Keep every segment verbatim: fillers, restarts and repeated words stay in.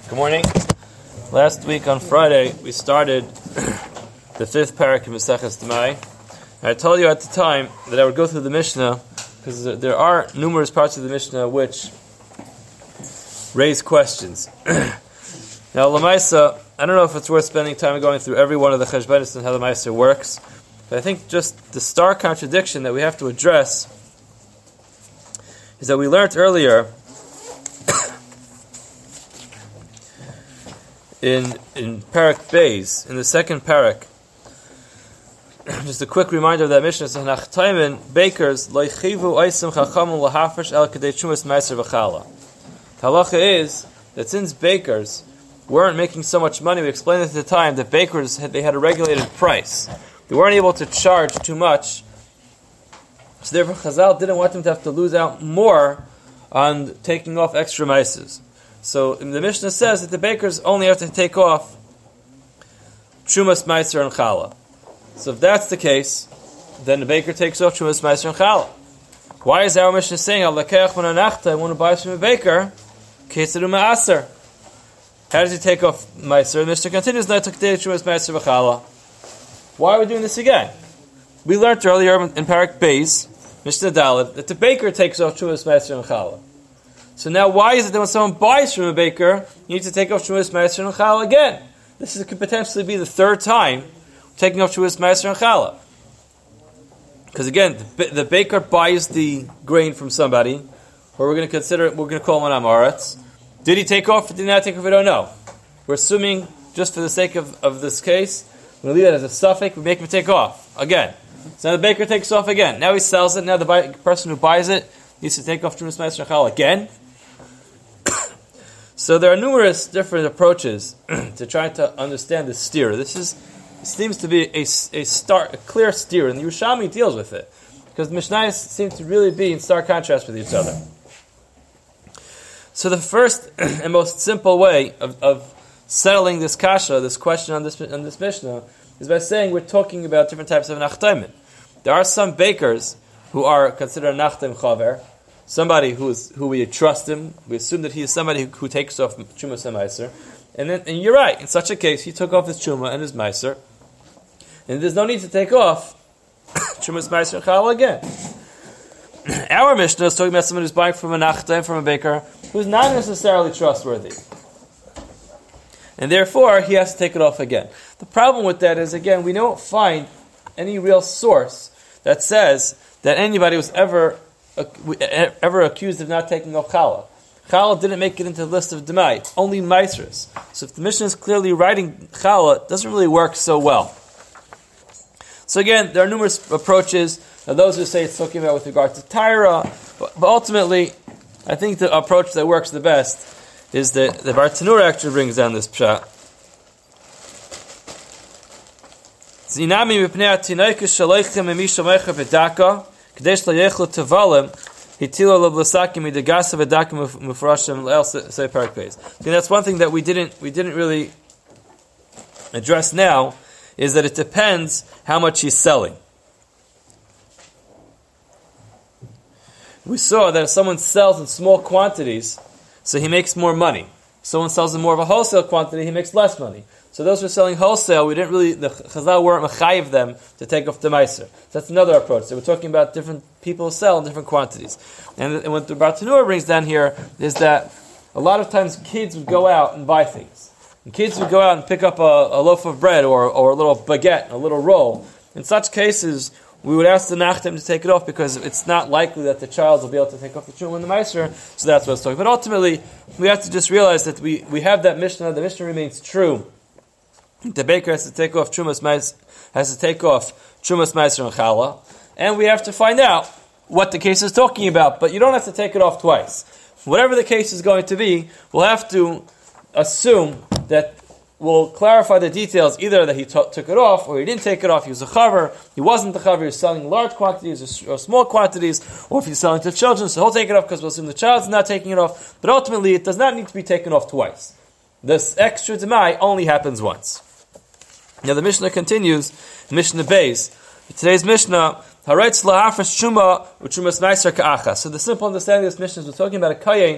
Good morning. Last week on Friday, we started the fifth parak of Maseches Demai. I told you at the time that I would go through the Mishnah because there are numerous parts of the Mishnah which raise questions. Now, Lamaisa, I don't know if it's worth spending time going through every one of the Cheshbonos and how the Meiser works, but I think just the stark contradiction that we have to address is that we learned earlier in in Parak Beis, in the second Parak, just a quick reminder of that Mishnah says, "Nach Taimen bakers loichivu oisim chachamim lahafresh el kadei chumas meiser v'chala." The halacha is that since bakers weren't making so much money, we explained at the time that bakers had, they had a regulated price. They weren't able to charge too much, so therefore Chazal didn't want them to have to lose out more on taking off extra meises. So the Mishnah says that the bakers only have to take off Trumas, Meiser, and Chala. So if that's the case, then the baker takes off Trumas, Meiser, and Chala. Why is our Mishnah saying, Al Lakeach Mananachta, one who buys from a baker, Keseru Ma'aser? How does he take off Meiser? The Mishnah continues, Not Tukdei Trumas, Meiser, V'Chala. Why are we doing this again? We learned earlier in Parak Beis, Mishnah Dalet, that the baker takes off Trumas, Meiser, and Chala. So now, why is it that when someone buys from a baker, you need to take off Trumas, Meiser, and Chala again? This is, could potentially be the third time taking off Trumas, Meiser, and Chala. Because again, the, the baker buys the grain from somebody, or we're going to consider it, we're going to call him an Amaretz. Did he take off? Did he not take off? We don't know. We're assuming, just for the sake of, of this case, we're going to leave that as a suffix. We make him take off again. So now the baker takes off again. Now he sells it. Now the buy, person who buys it needs to take off Trumas, Meiser, and Chala again. So there are numerous different approaches to try to understand the steer. This is seems to be a, a, star, a clear steer, and the Yerushalmi deals with it, because the Mishnayos seem to really be in stark contrast with each other. So the first and most simple way of, of settling this kasha, this question on this on this Mishnah, is by saying we're talking about different types of nachtaimin. There are some bakers who are considered a nachtaim chaver, somebody who is who we trust him. We assume that he is somebody who, who takes off Trumas and Meiser. And then, and you're right, in such a case, he took off his Truma and his Meiser. And there's no need to take off Trumas, Meiser, and Chala again. Our Mishnah is talking about someone who's buying from a nachtaim, from a baker, who's not necessarily trustworthy. And therefore, he has to take it off again. The problem with that is, again, we don't find any real source that says that anybody was ever ever accused of not taking off Chala. Chala didn't make it into the list of Demai, only Meisers. So if the Mishnah is clearly writing Chala, it doesn't really work so well. So again, there are numerous approaches. Now those who say it's talking about with regard to Tyra, but, but ultimately, I think the approach that works the best is that the Bartanura actually brings down this pshat. Zinami mipnei atinaika shaleichem emishamecha bedaka. Kadesh layechlu tavalim hitila lablasakim idagasa vedakim mufrashim el say parak beis. So that's one thing that we didn't we didn't really address now, is that it depends how much he's selling. We saw that if someone sells in small quantities, so he makes more money. If someone sells in more of a wholesale quantity, he makes less money. So those who are selling wholesale, we didn't really, the Chazal weren't mechayiv them to take off the Meiser. So that's another approach. So we're talking about different people who sell in different quantities. And, and what the Bartanura brings down here is that a lot of times kids would go out and buy things. And kids would go out and pick up a, a loaf of bread or, or a little baguette, a little roll. In such cases, we would ask the Nachtim to take it off because it's not likely that the child will be able to take off the Truma and the Meiser, so that's what it's talking. But ultimately, we have to just realize that we, we have that Mishnah, the Mishnah remains true. The baker has to take off Trumas, Meiser, has to take off Trumas, Meiser, and Chala, and we have to find out what the case is talking about, but you don't have to take it off twice. Whatever the case is going to be, we'll have to assume that we'll clarify the details, either that he t- took it off, or he didn't take it off, he was a chaver, he wasn't a chaver, he was selling large quantities or, or small quantities, or if he's selling to children, so he'll take it off because we'll assume the child's not taking it off, but ultimately it does not need to be taken off twice. This extra demai only happens once. Now the Mishnah continues, Mishnah Beis. Today's Mishnah, Haretz lahafresh truma u'trumas meiser ka'acha. So the simple understanding of this Mishnah is we're talking about a kayin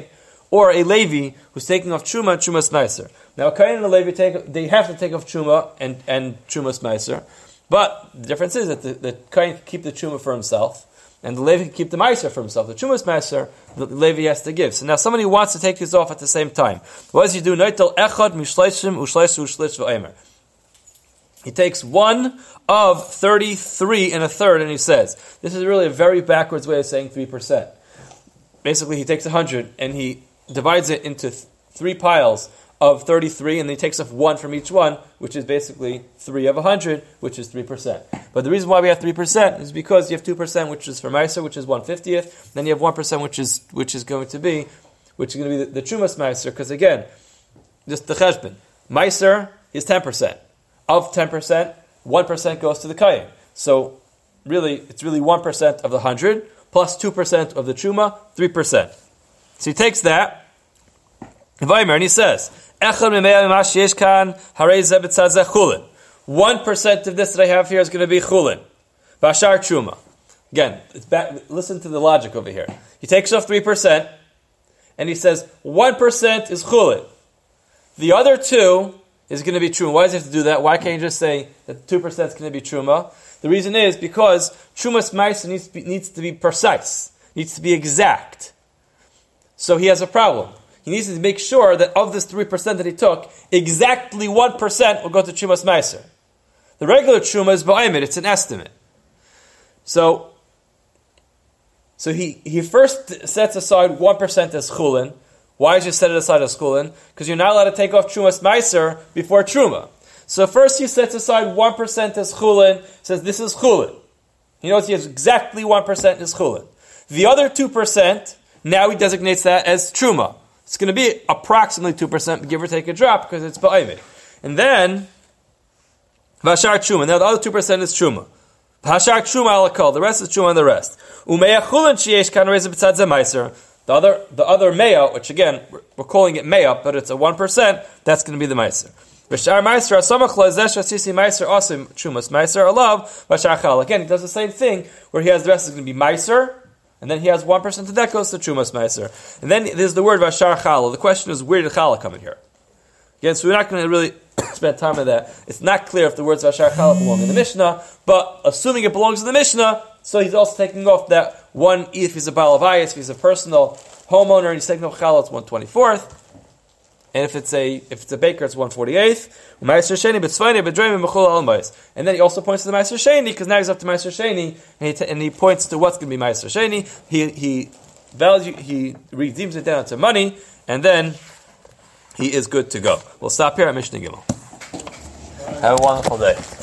or a Levi who's taking off Truma and Trumas Meiser. Now, a Kohen and a Levi, take, they have to take off Truma and, and Trumas Meiser, but the difference is that the, the Kohen can keep the Truma for himself, and the Levi can keep the Meiser for himself. The Trumas Meiser, the Levi has to give. So now somebody wants to take these off at the same time. What does he do? Noitel echad mishleishim ushleishu ushleish v'omer. He takes one of thirty-three and a third, and he says, this is really a very backwards way of saying three percent. Basically, he takes one hundred, and he divides it into th- three piles of thirty-three, and he takes off one from each one, which is basically three of one hundred, which is three percent. But the reason why we have three percent is because you have two percent, which is for Meiser, which is one fiftieth, then you have one percent, which is which is going to be, which is going to be the, the Trumas Meiser, because again, just the Cheshbon. Meiser is ten percent. Of ten percent, one percent goes to the Kohen. So, really, it's really one percent of the one hundred, plus two percent of the Truma, three percent. So he takes that, and he says, one percent of this that I have here is going to be Chulin. Bashar Truma. Again, it's back, listen to the logic over here. He takes off three percent, and he says, one percent is Chulin. The other two is going to be Truma. Why does he have to do that? Why can't you just say that two percent is going to be Truma? The reason is because Trumas Meiser needs to be, needs to be precise, needs to be exact. So he has a problem. He needs to make sure that of this three percent that he took, exactly one percent will go to Trumas Meiser. The regular Truma is Ba'imid, it's an estimate. So, so he, he first sets aside one percent as Chulin. Why did you set it aside as Chulin? Because you're not allowed to take off Trumas Meiser before Truma. So first he sets aside one percent as Chulin, says this is Chulin. He knows he has exactly one percent as Chulin. The other two percent, now he designates that as Truma. It's going to be approximately two percent, give or take a drop, because it's Ba'imid. And then, Vashar Truma. Now the other two percent is Truma. Vashar Truma alakol. The rest is Truma and the rest. Umeya Chulin sheyesh kan reza b'tzad ze Meiser. The other, the other Meya, which again, we're, we're calling it Meya, but it's a one percent, that's going to be the Meiser. V'shar Meiser, asamach lezesh asisi Meiser asim Trumas Meiser alav, v'shar chal. Again, he does the same thing, where he has the rest is going to be Meiser, and then he has one percent of that goes to Trumas Meiser. And then there's the word v'shar chal. The question is, where did chala come in here? Again, so we're not going to really spend time on that. It's not clear if the words v'shar chala belong in the Mishnah, but assuming it belongs in the Mishnah, so he's also taking off that one, if he's a Baal Avayis, if he's a personal homeowner, and he's taking off chala, it's one twenty-fourth. And if it's a if it's a baker, it's one forty-eighth. And then he also points to the Meiser Sheni, because now he's up to Meiser Sheni, and he, t- and he points to what's going to be Meiser Sheni. He he value he redeems it down to money, and then he is good to go. We'll stop here at Mishnah Gimel. Have a wonderful day.